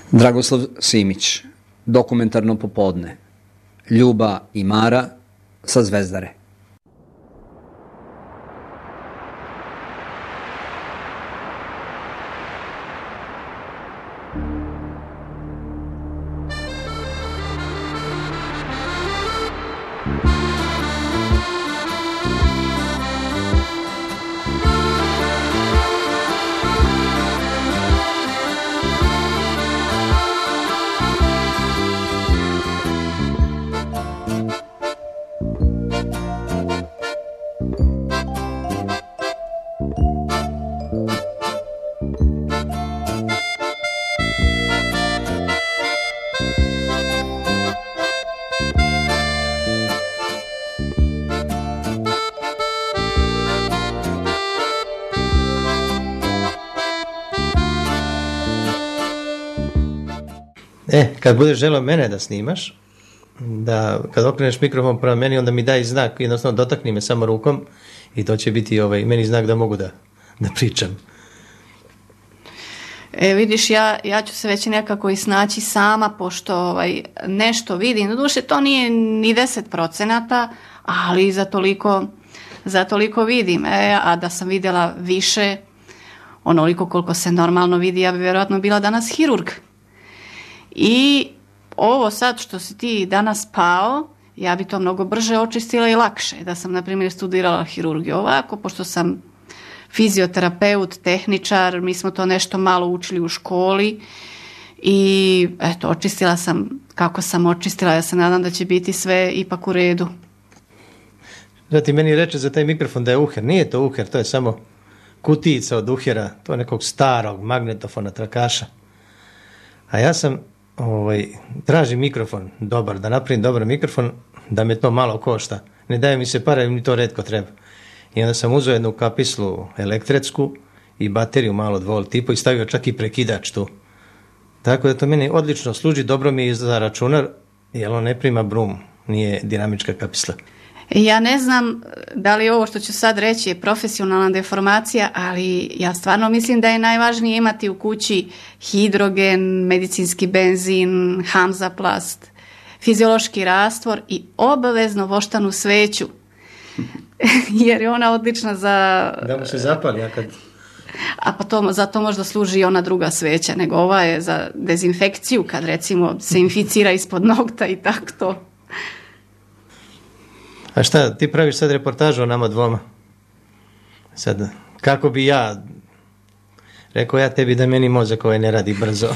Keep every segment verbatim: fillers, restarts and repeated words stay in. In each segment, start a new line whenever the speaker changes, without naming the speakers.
Dragoslav Simić, Dokumentarno popodne, Ljuba i Mara sa Zvezdare.
E, kad budeš želeo mene da snimaš, da kad okreneš mikrofon prema meni, onda mi daj znak, jednostavno dotakni me samo rukom i to će biti ovaj, meni znak da mogu da, da pričam.
E, vidiš, ja, ja ću se već nekako i snaći sama, pošto ovaj, nešto vidim. Doduše, to nije ni deset procenata, ali za toliko, za toliko vidim. E, a da sam vidjela više, onoliko koliko se normalno vidi, ja bi vjerojatno bila danas hirurg. I ovo sad što si ti danas pao, ja bi to mnogo brže očistila i lakše. Da sam, na primjer, studirala hirurgiju ovako, pošto sam fizioterapeut, tehničar, mi smo to nešto malo učili u školi i eto, očistila sam kako sam očistila. Ja se nadam da će biti sve ipak u redu.
Zati meni reče za taj mikrofon da je uher. Nije to uher, to je samo kutijica od uhera, to je nekog starog magnetofona trakaša. A ja sam ovaj, tražim mikrofon dobar, da napravim dobar mikrofon, da me to malo košta. Ne daje mi se pare, mi to retko treba. I onda sam uzeo jednu kapislu elektretsku i bateriju malo dvolt tipo i stavio čak i prekidač tu. Tako da to meni odlično služi, dobro mi je za računar, jer on ne prima brum, nije dinamička kapisla.
Ja ne znam da li ovo što ću sad reći je profesionalna deformacija, ali ja stvarno mislim da je najvažnije imati u kući hidrogen, medicinski benzin, Hamzaplast, fiziološki rastvor i obavezno voštanu sveću. Jer je ona odlična za...
Da mu se zapali, a kad...
A pa to, zato možda služi i ona druga sveća, nego ova je za dezinfekciju, kad recimo se inficira ispod nokta i tako to.
A šta, ti praviš sad reportažu o nama dvoma? Sad, kako bi ja... Rekao ja tebi da meni mozak ovaj ne radi brzo.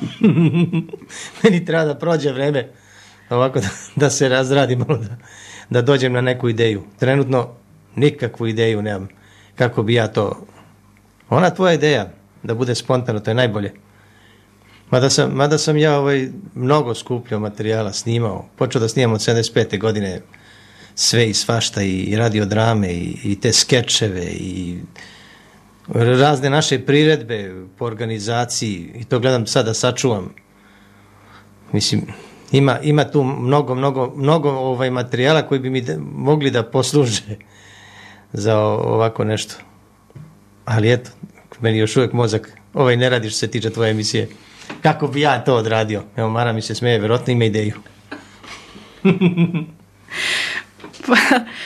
Meni treba da prođe vreme ovako da, da se razradi malo, da, da dođem na neku ideju. Trenutno nikakvu ideju nemam. Kako bi ja to... Ona tvoja ideja, da bude spontano, to je najbolje. Mada sam, mada sam ja ovaj, mnogo skupljao materijala, snimao. Počeo da snimam od sedamdeset pete godine sve i svašta, i radiodrame, i, i te skečeve, i razne naše priredbe po organizaciji, i to gledam sad da sačuvam. Mislim, ima, ima tu mnogo, mnogo, mnogo ovaj materijala koji bi mi de, mogli da posluže za ovako nešto. Ali eto, meni još uvijek mozak ovaj ne radi što se tiče tvoje emisije. Kako bi ja to odradio? Evo, Mara mi se smeje, vjerojatno ima ideju.
Pa,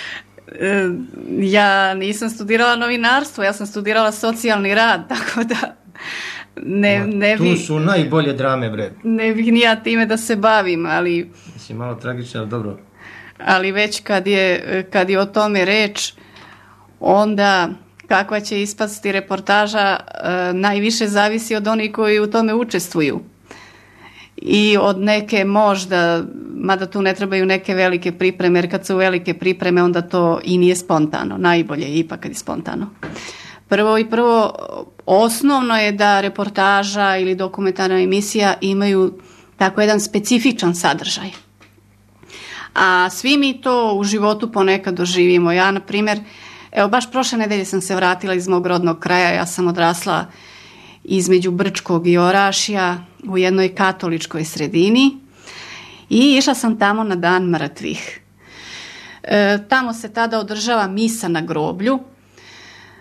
ja nisam studirala novinarstvo, ja sam studirala socijalni rad, tako da ne, ne bi...
Tu su najbolje drame, bre.
Ne bih ni ja time da se bavim, ali...
Mislim, malo tragično, ali dobro.
Ali već kad je, kad je o tome reč, onda kakva će ispasti reportaža, najviše zavisi od onih koji u tome učestvuju. I od neke možda, mada tu ne trebaju neke velike pripreme, jer kad su velike pripreme onda to i nije spontano. Najbolje je ipak kad je spontano. Prvo i prvo, osnovno je da reportaža ili dokumentarna emisija imaju tako jedan specifičan sadržaj. A svi mi to u životu ponekad doživimo. Ja, na primjer, evo baš prošle nedelje sam se vratila iz mog rodnog kraja, ja sam odrasla između Brčkog i Orašja u jednoj katoličkoj sredini i išla sam tamo na Dan mrtvih. E, tamo se tada održava misa na groblju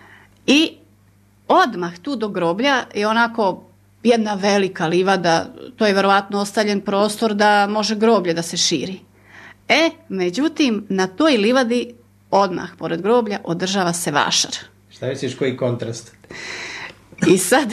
i odmah tu do groblja je onako jedna velika livada, to je verovatno ostavljen prostor da može groblje da se širi. E, međutim, na toj livadi odmah pored groblja održava se vašar.
Šta misliš, koji kontrast?
I sad,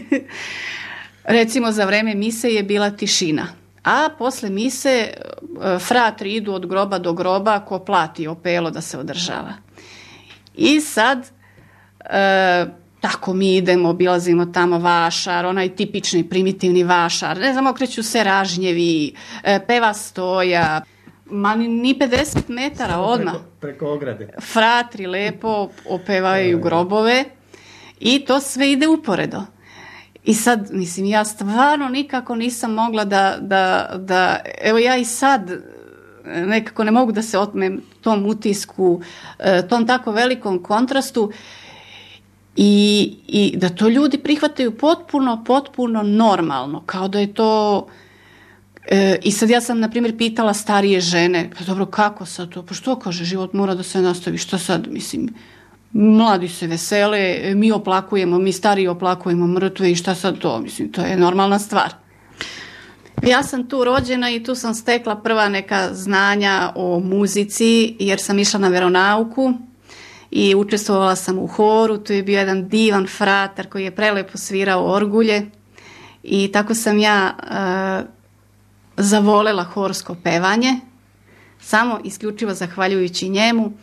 recimo za vreme mise je bila tišina, a posle mise fratri idu od groba do groba ko plati opelo da se održava. I sad, e, tako mi idemo, obilazimo tamo vašar, onaj tipični primitivni vašar, ne znam, okreću se ražnjevi, e, peva stoja, ma ni, ni pedeset metara odmah.
Preko, preko ograde.
Fratri lepo opevaju grobove i to sve ide uporedo. I sad, mislim, ja stvarno nikako nisam mogla da, da, da, evo ja i sad nekako ne mogu da se otmem tom utisku, tom tako velikom kontrastu i, i da to ljudi prihvataju potpuno, potpuno normalno, kao da je to... E, I sad ja sam, na primjer, pitala starije žene, pa dobro, kako sad to? Pa što kaže, život mora da se nastavi, što sad, mislim, mladi se vesele, mi oplakujemo, mi stariji oplakujemo mrtve i šta sad to, mislim, to je normalna stvar. Ja sam tu rođena i tu sam stekla prva neka znanja o muzici, jer sam išla na veronauku i učestvovala sam u horu, tu je bio jedan divan fratar koji je prelepo svirao orgulje i tako sam ja... Uh, zavolela horsko pevanje, samo isključivo zahvaljujući njemu.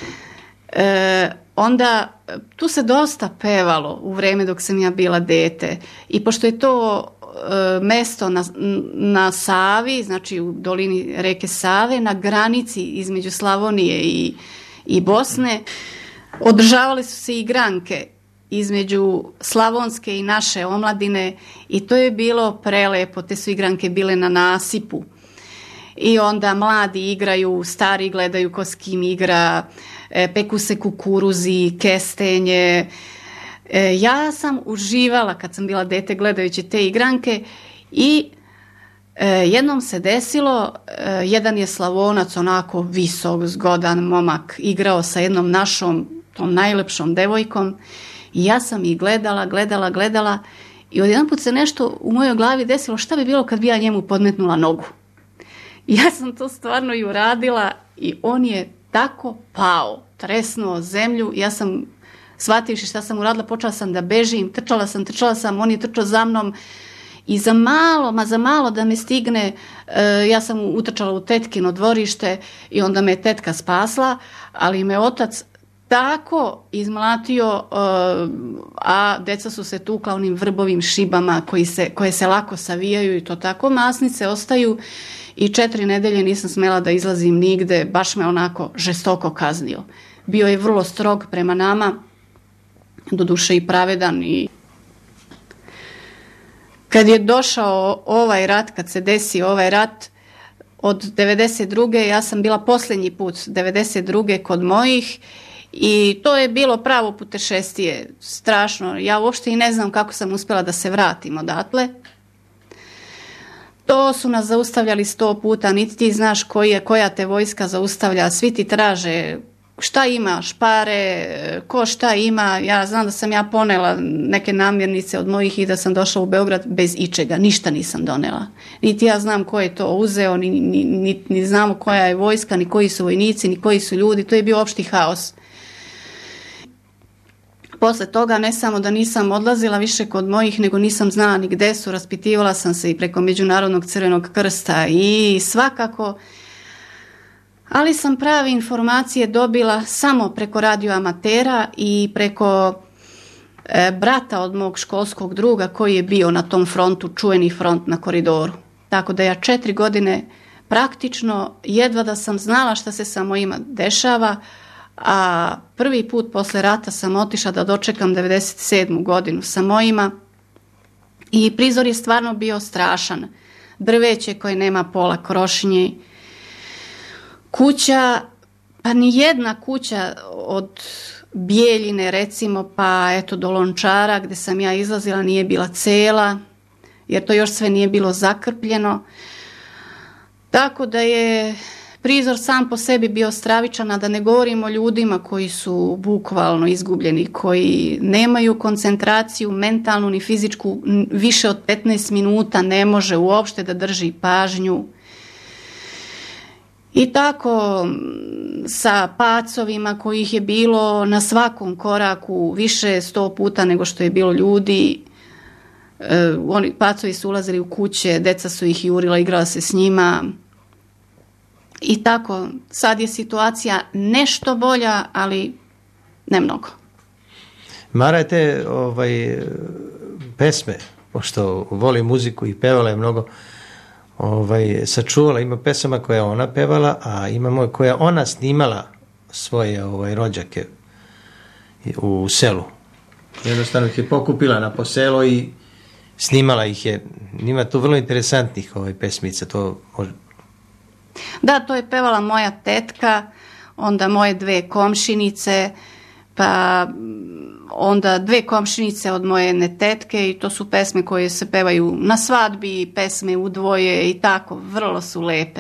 E, onda tu se dosta pevalo u vreme dok sam ja bila dete i pošto je to e, mesto na, na Savi, znači u dolini reke Save, na granici između Slavonije i, i Bosne, održavale su se igranke između slavonske i naše omladine i to je bilo prelepo, te su igranke bile na nasipu i onda mladi igraju, stari gledaju ko s kim igra, peku se kukuruzi, kestenje. Ja sam uživala kad sam bila dete gledajući te igranke i jednom se desilo, jedan je Slavonac, onako visok, zgodan momak, igrao sa jednom našom, tom najlepšom devojkom. I ja sam ih gledala, gledala, gledala i odjedanput se nešto u mojoj glavi desilo šta bi bilo kad bi ja njemu podmetnula nogu. I ja sam to stvarno i uradila i on je tako pao, tresnuo zemlju. Ja sam, shvativši šta sam uradila, počela sam da bežim, trčala sam, trčala sam, on je trčao za mnom i za malo, ma za malo da me stigne, e, ja sam utrčala u tetkino dvorište i onda me tetka spasla, ali me otac tako izmlatio, a deca su se tukla onim vrbovim šibama koji se, koje se lako savijaju i to tako masnice ostaju i četiri nedelje nisam smela da izlazim nigde, baš me onako žestoko kaznio. Bio je vrlo strog prema nama, doduše i pravedan. I kad je došao ovaj rat, kad se desi ovaj rat od devedeset druge ja sam bila posljednji put devedeset druge kod mojih. I to je bilo pravo putešestvije, strašno. Ja uopšte i ne znam kako sam uspjela da se vratim odatle. To su nas zaustavljali sto puta, niti ti znaš koji je, koja te vojska zaustavlja, svi ti traže šta imaš, pare, ko šta ima. Ja znam da sam ja ponela neke namirnice od mojih i da sam došla u Beograd bez ičega, ništa nisam donela. Niti ja znam ko je to uzeo, ni, ni, ni, ni znamo koja je vojska, ni koji su vojnici, ni koji su ljudi, to je bio opšti haos. Posle toga ne samo da nisam odlazila više kod mojih, nego nisam znala ni gde su, raspitivala sam se i preko Međunarodnog crvenog krsta i svakako, ali sam prave informacije dobila samo preko radioamatera i preko e, brata od mog školskog druga koji je bio na tom frontu, čuveni front na Koridoru. Tako da ja četiri godine praktično jedva da sam znala šta se sa mojima dešava, a prvi put posle rata sam otišla da dočekam devedeset sedmu godinu sa mojima i prizor je stvarno bio strašan. Drveće koje nema pola krošnje, kuća, pa ni jedna kuća od Bijeljine recimo pa eto do Lončara gde sam ja izlazila nije bila cela, jer to još sve nije bilo zakrpljeno. Tako da je prizor sam po sebi bio stravičan, a da ne govorimo o ljudima koji su bukvalno izgubljeni, koji nemaju koncentraciju mentalnu ni fizičku, više od petnaest minuta ne može uopšte da drži pažnju. I tako sa pacovima kojih je bilo na svakom koraku više sto puta nego što je bilo ljudi. E, oni pacovi su ulazili u kuće, deca su ih jurila, igrala se s njima. I tako, sad je situacija nešto bolja, ali ne mnogo.
Mara je te ovaj, pesme, pošto voli muziku i pevala je mnogo, ovaj, sačuvala. Ima pesama koje je ona pevala, a imamo koje je ona snimala svoje ovaj, rođake u selu. Jednostavno ih je pokupila na poselo i snimala ih je. Ima tu vrlo interesantnih ovaj, pesmica, to može.
Da, to je pevala moja tetka, onda moje dve komšinice, pa onda dve komšinice od moje jedne tetke i to su pesme koje se pevaju na svadbi, pesme u dvoje i tako, vrlo su lepe.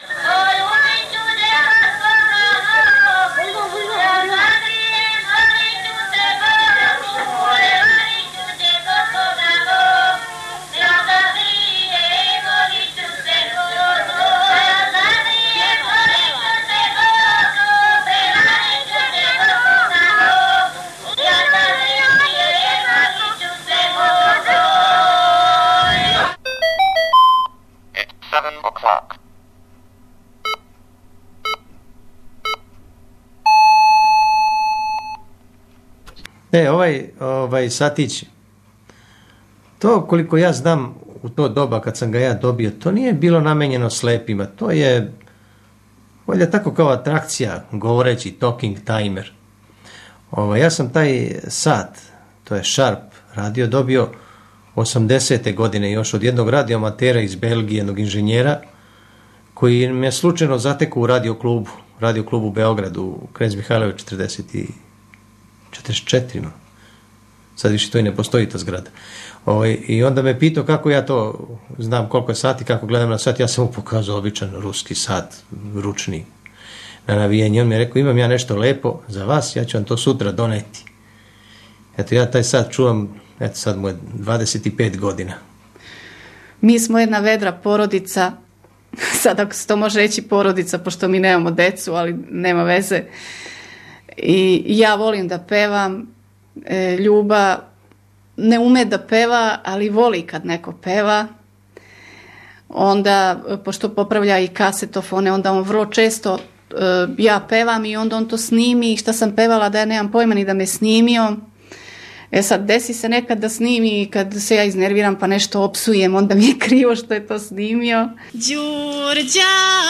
E, ovaj, ovaj satić, to koliko ja znam u to doba kad sam ga ja dobio, to nije bilo namenjeno slepima, to je valjda tako kao atrakcija, govoreći talking timer. Ovaj, ja sam taj sat, to je Sharp radio, dobio osamdesete godine još od jednog radioamatera iz Belgije, jednog inženjera, koji me slučajno zatekao u radioklubu, radioklubu u Beogradu, u Knez Mihajlović četrdeset četiri. Sad više to i ne postoji ta zgrada. O, I onda me pitao kako ja to znam koliko je sati, kako gledam na sat. Ja sam mu pokazao običan ruski sat, ručni, na navijenje. On mi je rekao, imam ja nešto lepo za vas, ja ću vam to sutra doneti. Eto, ja taj sat čuvam, eto sad mu je dvadeset pet godina.
Mi smo jedna vedra porodica, sad ako se to može reći porodica, pošto mi nemamo decu, ali nema veze. I ja volim da pevam, e, Ljuba ne ume da peva, ali voli kad neko peva. Onda, pošto popravlja i kasetofone, onda on vrlo često, e, ja pevam i onda on to snimi, šta sam pevala da ja nemam pojma ni da me snimio. E sad, desi se nekad da snimi i kad se ja iznerviram pa nešto opsujem, onda mi je krivo što je to snimio. Đurđaga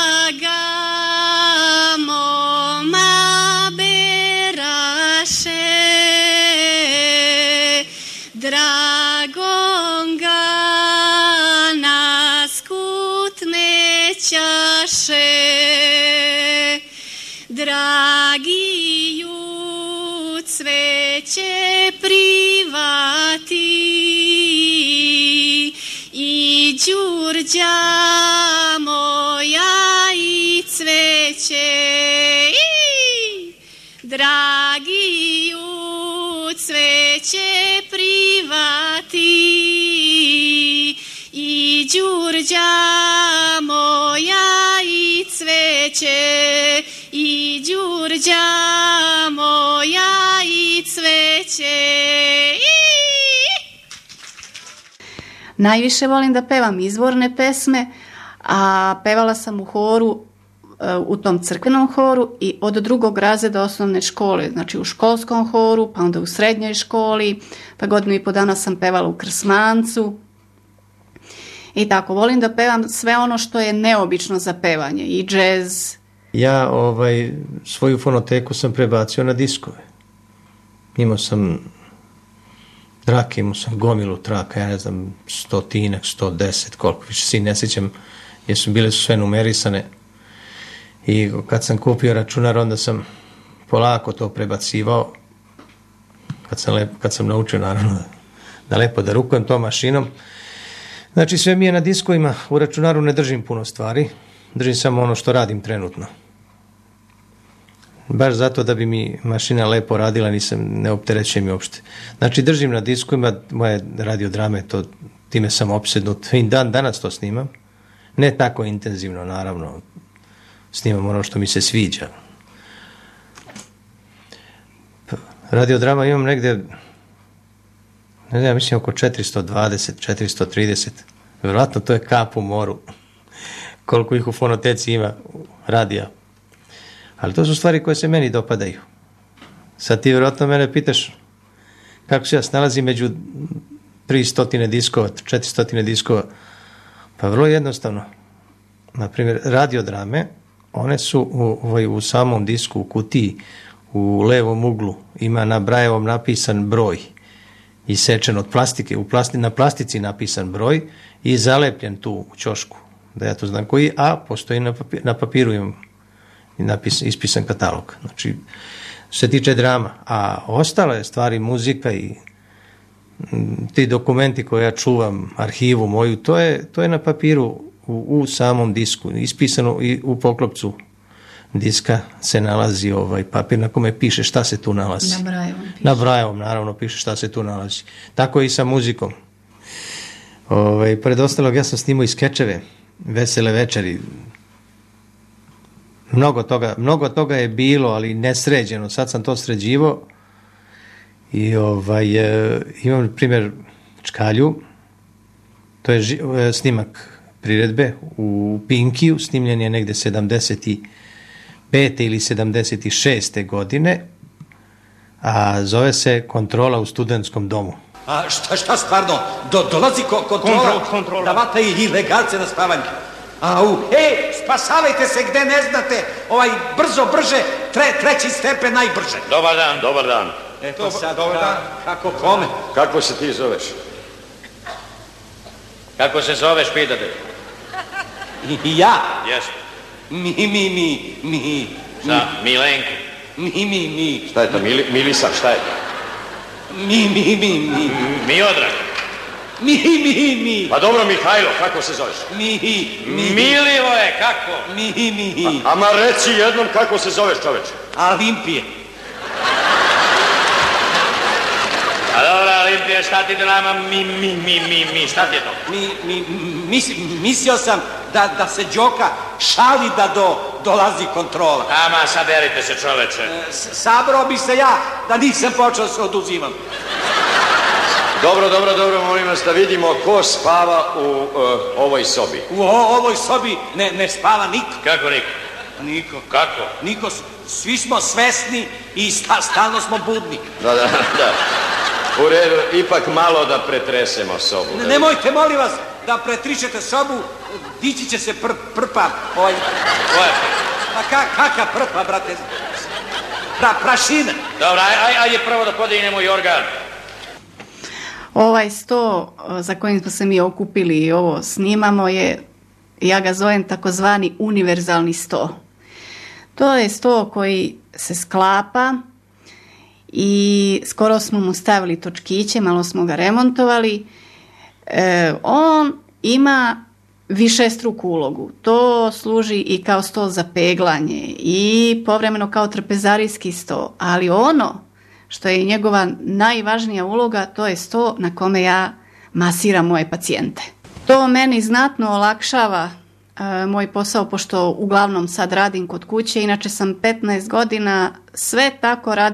moma beraše, dragonga naskut mećaše, dragi ju cveće privati i Đurđa moja i cveće, dragi ju cveće privati i Đurđa moja i cveće, i Đurđa moja i cveće. Najviše volim da pevam izvorne pesme, a pevala sam u horu, u tom crkvenom horu i od drugog razreda osnovne škole, znači u školskom horu, pa onda u srednjoj školi, pa godinu i po dana sam pevala u Krsmancu. I tako, volim da pevam sve ono što je neobično za pevanje, i džez.
Ja ovaj, svoju fonoteku sam prebacio na diskove. Imao sam trake, imao sam gomilu traka, ja ne znam, stotinak, sto deset, koliko, više si ne sjećam, jer su bile su sve numerisane. I kad sam kupio računar, onda sam polako to prebacivao. Kad sam, lep, kad sam naučio, naravno, da lepo da rukujem tom mašinom. Znači, sve mi je na diskovima, u računaru ne držim puno stvari. držim samo ono što radim trenutno. Baš zato da bi mi mašina lepo radila, nisam, ne opterećuje mi uopšte. Znači držim na disku, ima moje radiodrame, to, time sam opsednut i dan danas to snimam. Ne tako intenzivno, naravno. Snimam ono što mi se sviđa. Radiodrama imam negde, ne znam, mislim oko četiristo dvadeset, četiristo trideset. Vjerojatno to je kap u moru. Koliko ih u fonoteci ima radija. Ali to su stvari koje se meni dopadaju. Sad ti vjerojatno mene pitaš kako se ja snalazim među tristo diskova, četiristo diskova. Pa vrlo jednostavno. Naprimjer, radiodrame, one su u, u, u samom disku, u kutiji, u levom uglu, ima na Brajevom napisan broj, isečen od plastike, u plasti, na plastici napisan broj i zalepljen tu u ćošku, da ja to znam koji, a postoji na, papir, na papiru imam napis, ispisan katalog. Znači, što se tiče drama, a ostale stvari, muzika i m, ti dokumenti koje ja čuvam, arhivu moju, to je, to je na papiru u, u samom disku, ispisano i u poklopcu diska se nalazi ovaj papir na kome piše šta se tu nalazi.
Na Brajevom piše.
Na Brajevom, naravno, piše šta se tu nalazi. Tako i sa muzikom. Ovaj, pred ostalog, ja sam snimao i skečeve, Vesele večeri. Mnogo toga, mnogo toga je bilo, ali nesređeno. Sad sam to sređivao i ovaj, e, imam primjer Čkalju. To je ži, e, snimak priredbe u Pinkiju, snimljen je negde sedamdeset pete ili sedamdeset šeste godine, a zove se Kontrola u studentskom domu.
A šta, šta stvarno? Do, dolazi ko, kontrola,
Kontrol, kontrola.
da vata i ilegalce na spavanje. Au, ej, spasavajte se gde ne znate, ovaj, brzo, brže, tre, treći stepen najbrže.
Dobar dan, dobar dan.
E, pa sad, dobar dan. Kako kome?
Kako se ti zoveš? Kako se zoveš, pitate?
I, i ja?
Jesmo.
Mi, mi, mi, mi.
Šta, Milenko?
Mi, mi, mi.
Šta je to, Mili, Milisa, šta je to?
Mi, mi, mi, mi.
Miodrag.
Mi, mi, mi.
Pa dobro, Mihajlo, kako se zoveš?
Mi, mi.
Milivoje, kako?
Mi, mi.
A, ama reci jednom kako se zoveš, čoveče.
Olimpije.
A dobro, Olimpije, šta ti to nama mi, mi, mi, mi, mi, šta ti je to?
Mi, mi, mis, mislio sam da, da se Đoka šali da do, dolazi kontrola.
Ama, saberite se, čoveče.
E, sabrao bi se ja da nisam počeo se oduzimam.
Dobro, dobro, dobro, molim vas da vidimo ko spava u uh, ovoj sobi.
U o, ovoj sobi ne, ne spava niko.
Kako niko?
Niko.
Kako?
Niko, svi smo svesni i sta, stalno smo budni.
Da, da, da. U redu, ipak malo da pretresemo sobu.
Ne, nemojte, molim vas, da pretričete sobu, dići će se pr, prpa. Ovaj.
Koja?
Pa ka, kaka prpa, brate? Pra, prašina.
Dobro, aj, aj, ajde prvo da podignemo i organ.
Ovaj sto za kojim smo se mi okupili i ovo snimamo je, ja ga zovem takozvani univerzalni sto. To je sto koji se sklapa i skoro smo mu stavili točkiće, malo smo ga remontovali. E, on ima višestruku ulogu. To služi i kao sto za peglanje i povremeno kao trpezarijski sto, ali ono što je njegova najvažnija uloga, to je sto na kome ja masiram moje pacijente. To meni znatno olakšava e, moj posao, pošto uglavnom sad radim kod kuće, inače sam petnaest godina sve tako radila